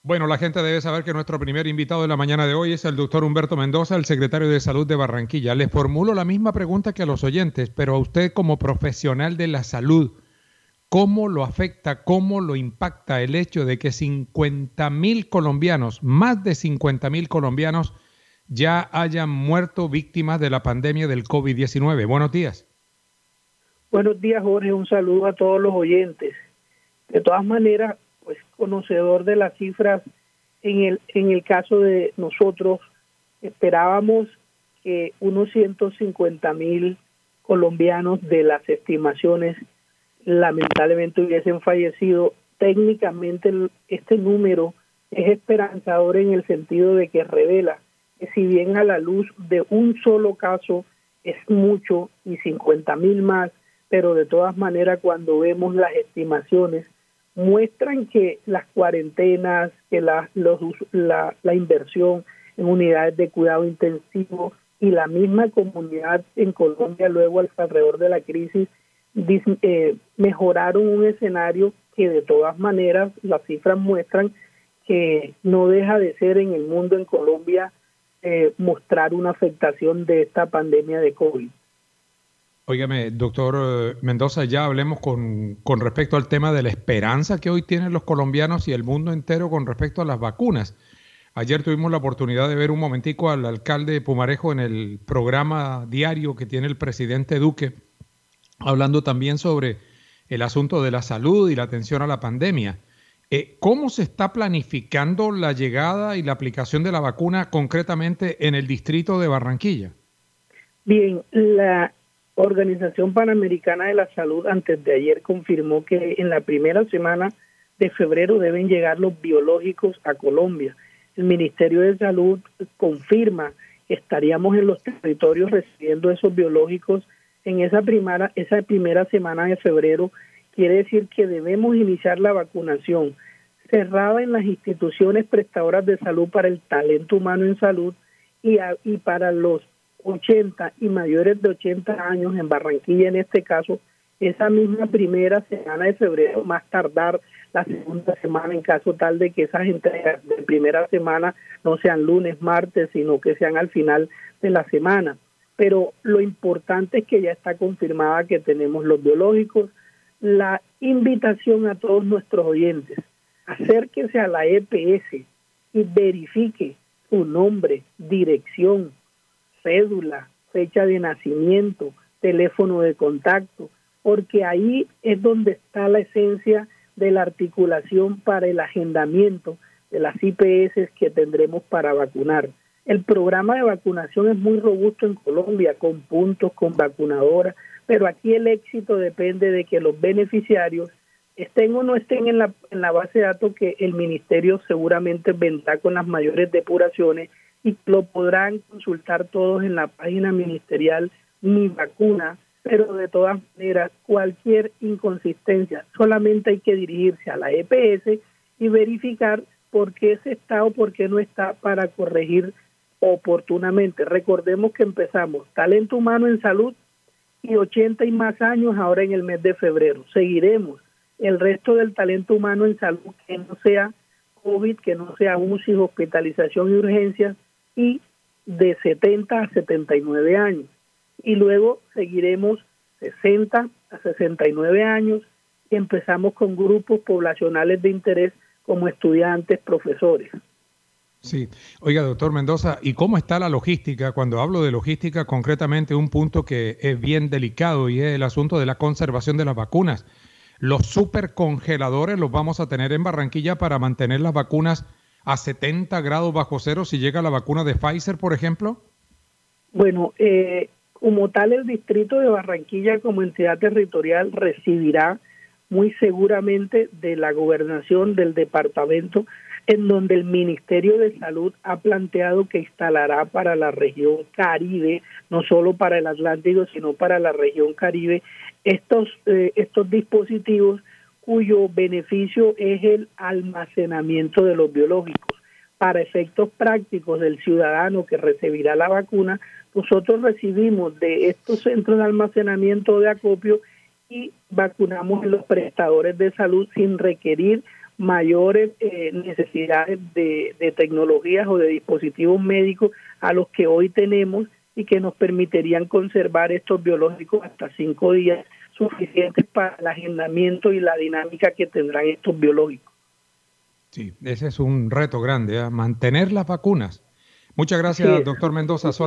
Bueno, la gente debe saber que nuestro primer invitado de la mañana de hoy es el doctor Humberto Mendoza, el secretario de Salud de Barranquilla. Les formulo la misma pregunta que a los oyentes, pero a usted como profesional de la salud, ¿cómo lo afecta, cómo lo impacta el hecho de que 50.000 colombianos, más de 50.000 colombianos, ya hayan muerto víctimas de la pandemia del COVID-19? Buenos días. Buenos días, Jorge. Un saludo a todos los oyentes. De todas maneras, pues conocedor de las cifras, en el caso de nosotros, esperábamos que unos 150.000 colombianos de las estimaciones lamentablemente hubiesen fallecido. Técnicamente este número es esperanzador en el sentido de que revela que si bien a la luz de un solo caso es mucho y 50.000 más, pero de todas maneras cuando vemos las estimaciones muestran que las cuarentenas, que la inversión en unidades de cuidado intensivo y la misma comunidad en Colombia luego alrededor de la crisis mejoraron un escenario que de todas maneras las cifras muestran que no deja de ser en el mundo, en Colombia, mostrar una afectación de esta pandemia de COVID. Óigame, doctor Mendoza, ya hablemos con respecto al tema de la esperanza que hoy tienen los colombianos y el mundo entero con respecto a las vacunas. Ayer tuvimos la oportunidad de ver un momentico al alcalde de Pumarejo en el programa diario que tiene el presidente Duque, hablando también sobre el asunto de la salud y la atención a la pandemia. ¿Cómo se está planificando la llegada y la aplicación de la vacuna concretamente en el distrito de Barranquilla? Bien, la Organización Panamericana de la Salud antes de ayer confirmó que en la primera semana de febrero deben llegar los biológicos a Colombia. El Ministerio de Salud confirma que estaríamos en los territorios recibiendo esos biológicos en esa primera semana de febrero. Quiere decir que debemos iniciar la vacunación cerrada en las instituciones prestadoras de salud para el talento humano en salud y para los 80 y mayores de 80 años en Barranquilla, en este caso, esa misma primera semana de febrero, más tardar la segunda semana en caso tal de que esas entregas de primera semana no sean lunes, martes, sino que sean al final de la semana. Pero lo importante es que ya está confirmada que tenemos los biológicos. La invitación a todos nuestros oyentes, acérquese a la EPS y verifique su nombre, dirección, cédula, fecha de nacimiento, teléfono de contacto, porque ahí es donde está la esencia de la articulación para el agendamiento de las IPS que tendremos para vacunar. El programa de vacunación es muy robusto en Colombia, con puntos, con vacunadoras, pero aquí el éxito depende de que los beneficiarios estén o no estén en la base de datos, que el ministerio seguramente vendrá con las mayores depuraciones y lo podrán consultar todos en la página ministerial Mi Vacuna, pero de todas maneras cualquier inconsistencia solamente hay que dirigirse a la EPS y verificar por qué se está o por qué no está para corregir oportunamente. Recordemos que empezamos talento humano en salud y 80 y más años ahora en el mes de febrero. Seguiremos el resto del talento humano en salud que no sea COVID, que no sea UCI, hospitalización y urgencias, y de 70 a 79 años. Y luego seguiremos 60 a 69 años y empezamos con grupos poblacionales de interés como estudiantes, profesores. Sí. Oiga, doctor Mendoza, ¿y cómo está la logística? Cuando hablo de logística, concretamente un punto que es bien delicado y es el asunto de la conservación de las vacunas. ¿Los supercongeladores los vamos a tener en Barranquilla para mantener las vacunas a 70 grados bajo cero si llega la vacuna de Pfizer, por ejemplo? Bueno, como tal, el distrito de Barranquilla como entidad territorial recibirá muy seguramente de la gobernación del departamento, en donde el Ministerio de Salud ha planteado que instalará para la región Caribe, no solo para el Atlántico, sino para la región Caribe, estos dispositivos cuyo beneficio es el almacenamiento de los biológicos. Para efectos prácticos del ciudadano que recibirá la vacuna, nosotros recibimos de estos centros de almacenamiento de acopio y vacunamos a los prestadores de salud sin requerir mayores necesidades de tecnologías o de dispositivos médicos a los que hoy tenemos y que nos permitirían conservar estos biológicos hasta 5 días, suficientes para el agendamiento y la dinámica que tendrán estos biológicos. Sí, ese es un reto grande, mantener las vacunas. Muchas gracias, doctor Mendoza.